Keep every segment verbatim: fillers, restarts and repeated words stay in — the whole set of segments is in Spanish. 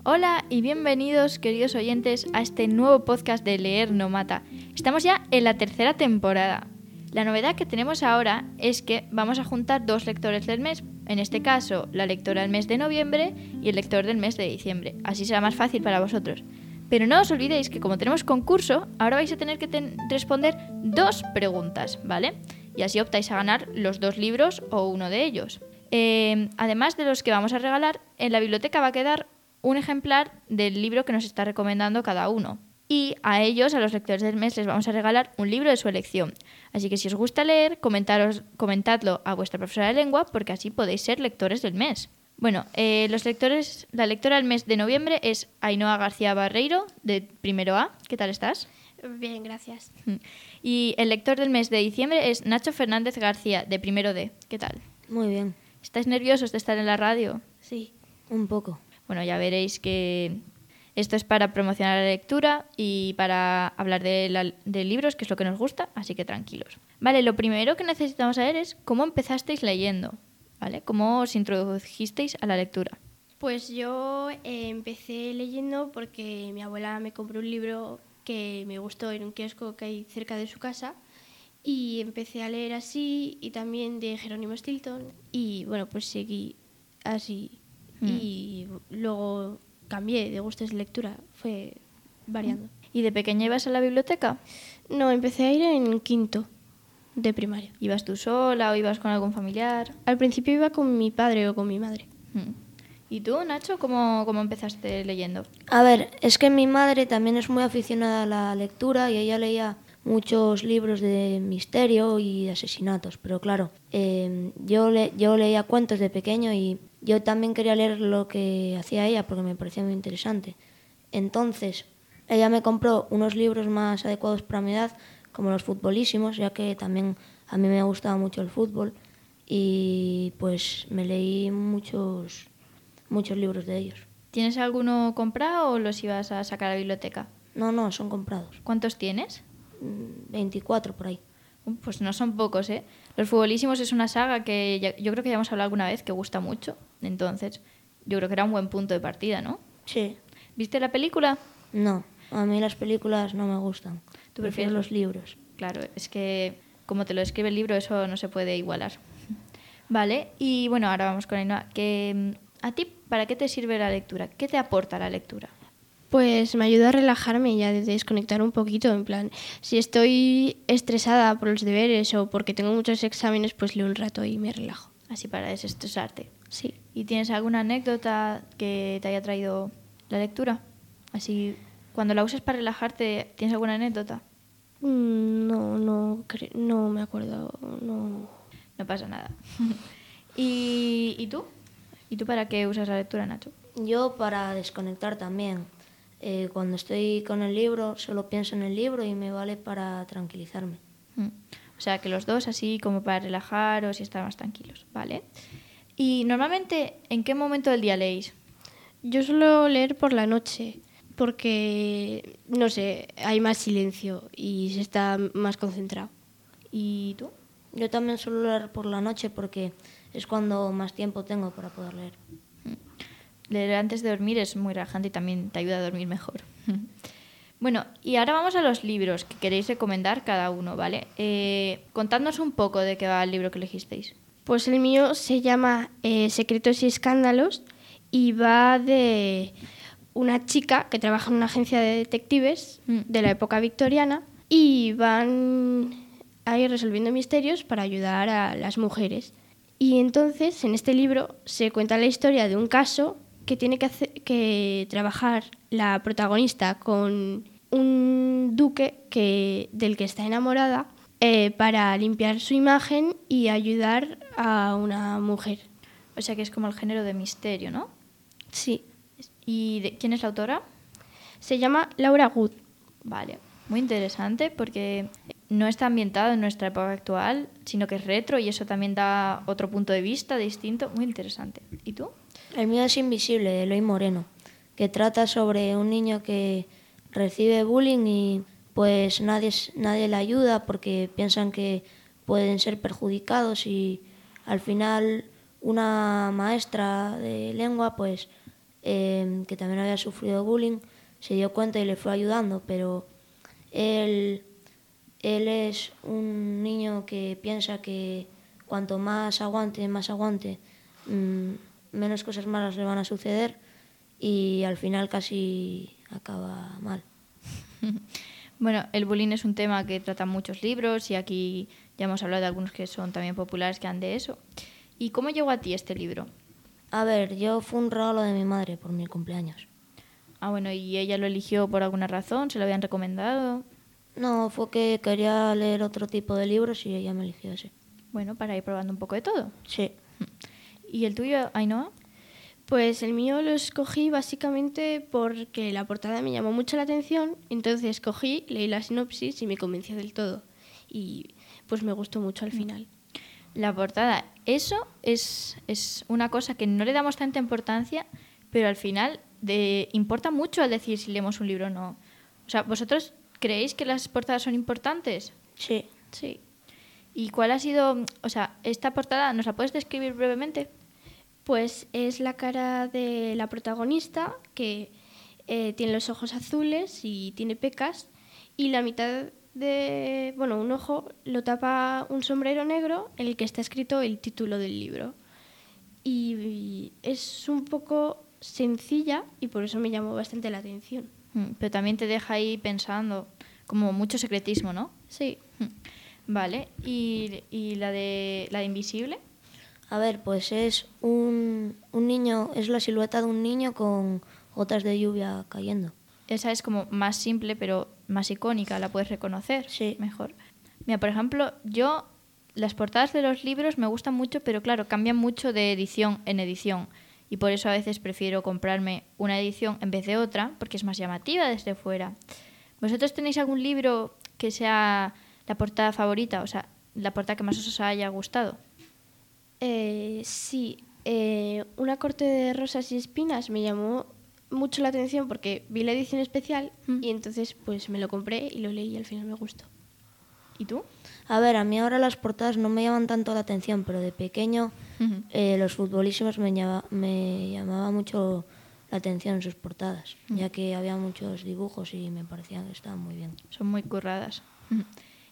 Hola y bienvenidos, queridos oyentes, a este nuevo podcast de Leer no mata. Estamos ya en la tercera temporada. La novedad que tenemos ahora es que vamos a juntar dos lectores del mes, en este caso la lectora del mes de noviembre y el lector del mes de diciembre. Así será más fácil para vosotros. Pero no os olvidéis que como tenemos concurso, ahora vais a tener que ten- responder dos preguntas, ¿vale? Y así optáis a ganar los dos libros o uno de ellos. Eh, además de los que vamos a regalar, en la biblioteca va a quedar un ejemplar del libro que nos está recomendando cada uno. Y a ellos, a los lectores del mes, les vamos a regalar un libro de su elección. Así que si os gusta leer, comentaros, comentadlo a vuestra profesora de lengua, porque así podéis ser lectores del mes. Bueno, eh, los lectores, la lectora del mes de noviembre es Ainhoa García Barreiro, de primero A. ¿Qué tal estás? Bien, gracias. Y el lector del mes de diciembre es Nacho Fernández García, de primero D. ¿Qué tal? Muy bien. ¿Estáis nerviosos de estar en la radio? Sí, un poco. Bueno, ya veréis que esto es para promocionar la lectura y para hablar de, la, de libros, que es lo que nos gusta, así que tranquilos. Vale, lo primero que necesitamos saber es cómo empezasteis leyendo, ¿vale? ¿Cómo os introdujisteis a la lectura? Pues yo eh, empecé leyendo porque mi abuela me compró un libro que me gustó en un kiosco que hay cerca de su casa y empecé a leer así y también de Jerónimo Stilton y bueno, pues seguí así mm. y luego cambié de gustos de lectura, fue variando. ¿Y de pequeña ibas a la biblioteca? No, empecé a ir en quinto de primaria. ¿Ibas tú sola o ibas con algún familiar? Al principio iba con mi padre o con mi madre. ¿Y tú, Nacho, cómo, cómo empezaste leyendo? A ver, es que mi madre también es muy aficionada a la lectura y ella leía muchos libros de misterio y de asesinatos, pero claro, eh, yo, le, yo leía cuentos de pequeño y yo también quería leer lo que hacía ella porque me parecía muy interesante. Entonces, ella me compró unos libros más adecuados para mi edad, como los futbolísimos, ya que también a mí me gustaba mucho el fútbol y pues me leí muchos, muchos libros de ellos. ¿Tienes alguno comprado o los ibas a sacar a la biblioteca? No, no, son comprados. ¿Cuántos tienes? veinticuatro por ahí. Pues no son pocos, ¿eh? Los futbolísimos es una saga que ya, yo creo que ya hemos hablado alguna vez, que gusta mucho. Entonces, yo creo que era un buen punto de partida, ¿no? Sí. ¿Viste la película? No, a mí las películas no me gustan. ¿Tú prefieres prefieres los libros? Claro, es que como te lo describe el libro, eso no se puede igualar. Vale, y bueno, ahora vamos con Ainhoa. Que, ¿a ti para qué te sirve la lectura? ¿Qué te aporta la lectura? Pues me ayuda a relajarme y a desconectar un poquito, en plan, si estoy estresada por los deberes o porque tengo muchos exámenes, pues leo un rato y me relajo. Así para desestresarte. Sí. ¿Y tienes alguna anécdota que te haya traído la lectura? Así, cuando la usas para relajarte, ¿tienes alguna anécdota? Mm, no, no, cre- no me acuerdo, no. No pasa nada. ¿Y, ¿Y tú? ¿Y tú para qué usas la lectura, Nacho? Yo para desconectar también. Eh, cuando estoy con el libro, solo pienso en el libro y me vale para tranquilizarme. Mm. O sea, que los dos así como para relajaros y estar más tranquilos, ¿vale? Y normalmente, ¿en qué momento del día leéis? Yo suelo leer por la noche porque, no sé, hay más silencio y se está más concentrado. ¿Y tú? Yo también suelo leer por la noche porque es cuando más tiempo tengo para poder leer. Leer antes de dormir es muy relajante y también te ayuda a dormir mejor. Bueno, y ahora vamos a los libros que queréis recomendar cada uno, ¿vale? Eh, contadnos un poco de qué va el libro que elegisteis. Pues el mío se llama eh, Secretos y Escándalos y va de una chica que trabaja en una agencia de detectives mm. de la época victoriana y van a ir resolviendo misterios para ayudar a las mujeres. Y entonces, en este libro, se cuenta la historia de un caso que tiene que, hacer, que trabajar la protagonista con un duque que, del que está enamorada eh, para limpiar su imagen y ayudar a una mujer. O sea que es como el género de misterio, ¿no? Sí. ¿Y de, quién es la autora? Se llama Laura Good. Vale, muy interesante porque no está ambientado en nuestra época actual, sino que es retro y eso también da otro punto de vista distinto, muy interesante. ¿Y tú? El mío es Invisible, de Eloy Moreno, que trata sobre un niño que recibe bullying y pues nadie, nadie le ayuda porque piensan que pueden ser perjudicados y al final una maestra de lengua pues eh, que también había sufrido bullying, se dio cuenta y le fue ayudando, pero él, él es un niño que piensa que cuanto más aguante, más aguante, mmm, menos cosas malas le van a suceder y al final casi acaba mal. Bueno, el bullying es un tema que tratan muchos libros y aquí ya hemos hablado de algunos que son también populares que han de eso. ¿Y cómo llegó a ti este libro? A ver, yo fue un regalo de mi madre por mi cumpleaños. Ah, bueno, ¿y ella lo eligió por alguna razón? ¿Se lo habían recomendado? No, fue que quería leer otro tipo de libros y ella me eligió ese. Bueno, para ir probando un poco de todo. Sí. ¿Y el tuyo, Ainhoa? Pues el mío lo escogí básicamente porque la portada me llamó mucho la atención, entonces cogí, leí la sinopsis y me convenció del todo. Y pues me gustó mucho al final. La portada, eso es, es una cosa que no le damos tanta importancia, pero al final de, importa mucho al decir si leemos un libro o no. O sea, ¿vosotros creéis que las portadas son importantes? Sí. Sí. ¿Y cuál ha sido, o sea, esta portada, nos la puedes describir brevemente? Pues es la cara de la protagonista que eh, tiene los ojos azules y tiene pecas y la mitad de, bueno, un ojo lo tapa un sombrero negro en el que está escrito el título del libro. Y, y es un poco sencilla y por eso me llamó bastante la atención. Mm, pero también te deja ahí pensando, como mucho secretismo, ¿no? Sí. Vale, ¿y, y la de la de Invisible? A ver, pues es un, un niño, es la silueta de un niño con gotas de lluvia cayendo. Esa es como más simple, pero más icónica, la puedes reconocer Sí. mejor. Mira, por ejemplo, yo, las portadas de los libros me gustan mucho, pero claro, cambian mucho de edición en edición. Y por eso a veces prefiero comprarme una edición en vez de otra, porque es más llamativa desde fuera. ¿Vosotros tenéis algún libro que sea la portada favorita? O sea, la portada que más os haya gustado. Eh, sí, eh, Una corte de rosas y espinas me llamó mucho la atención porque vi la edición especial mm. y entonces pues me lo compré y lo leí y al final me gustó. ¿Y tú? A ver, a mí ahora las portadas no me llaman tanto la atención, pero de pequeño uh-huh. eh, los futbolísimos me, llama, me llamaba mucho la atención sus portadas, uh-huh. ya que había muchos dibujos y me parecían que estaban muy bien. Son muy curradas. Uh-huh.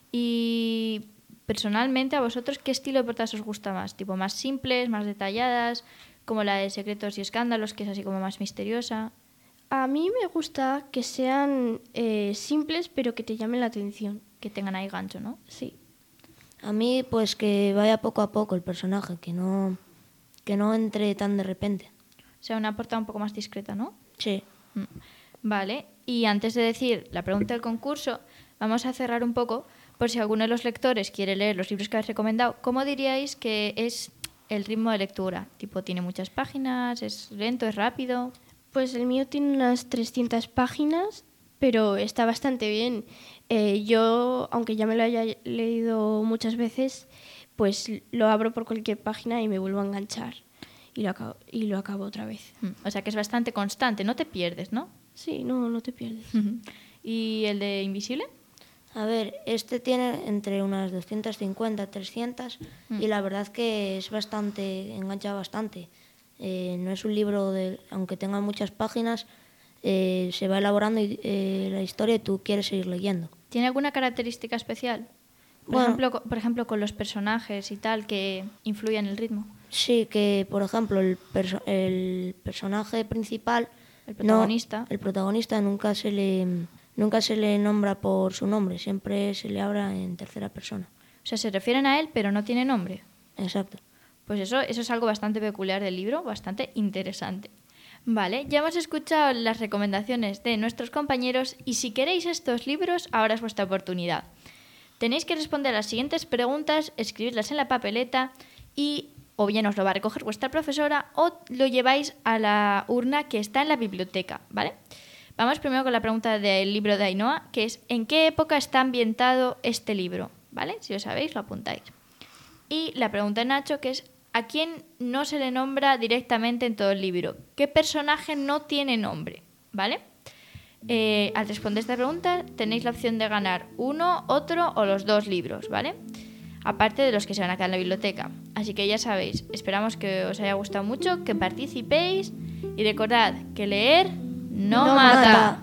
Y personalmente, ¿a vosotros qué estilo de portadas os gusta más? ¿Tipo más simples, más detalladas, como la de Secretos y Escándalos, que es así como más misteriosa? A mí me gusta que sean eh, simples, pero que te llamen la atención. Que tengan ahí gancho, ¿no? Sí. A mí, pues que vaya poco a poco el personaje, que no, que no entre tan de repente. O sea, una portada un poco más discreta, ¿no? Sí. Mm. Vale, y antes de decir la pregunta del concurso, vamos a cerrar un poco, por si alguno de los lectores quiere leer los libros que habéis recomendado. ¿Cómo diríais que es el ritmo de lectura? Tipo, ¿tiene muchas páginas? ¿Es lento? ¿Es rápido? Pues el mío tiene unas trescientas páginas, pero está bastante bien. Eh, yo, aunque ya me lo haya leído muchas veces, pues lo abro por cualquier página y me vuelvo a enganchar y lo acabo, y lo acabo otra vez. O sea que es bastante constante, no te pierdes, ¿no? Sí, no, no te pierdes. ¿Y el de Invisible? A ver, este tiene entre unas doscientas cincuenta, trescientas mm. y la verdad que es bastante, engancha bastante. Eh, no es un libro, de, aunque tenga muchas páginas, eh, se va elaborando y, eh, la historia y tú quieres seguir leyendo. ¿Tiene alguna característica especial? Por, bueno, ejemplo, por ejemplo, con los personajes y tal, que influyen en el ritmo. Sí, que por ejemplo el, perso- el personaje principal, el protagonista, no, el protagonista nunca se le nunca se le nombra por su nombre, siempre se le habla en tercera persona. O sea, se refieren a él, pero no tiene nombre. Exacto. Pues eso, eso es algo bastante peculiar del libro, bastante interesante. Vale, ya hemos escuchado las recomendaciones de nuestros compañeros y si queréis estos libros, ahora es vuestra oportunidad. Tenéis que responder a las siguientes preguntas, escribirlas en la papeleta y o bien os lo va a recoger vuestra profesora o lo lleváis a la urna que está en la biblioteca, ¿vale? Vamos primero con la pregunta del libro de Ainhoa, que es ¿en qué época está ambientado este libro? ¿Vale? Si lo sabéis, lo apuntáis. Y la pregunta de Nacho, que es ¿a quién no se le nombra directamente en todo el libro? ¿Qué personaje no tiene nombre? ¿Vale? Eh, al responder esta pregunta tenéis la opción de ganar uno, otro o los dos libros, ¿vale? Aparte de los que se van a quedar en la biblioteca. Así que ya sabéis, esperamos que os haya gustado mucho, que participéis y recordad que leer no, No mata. mata.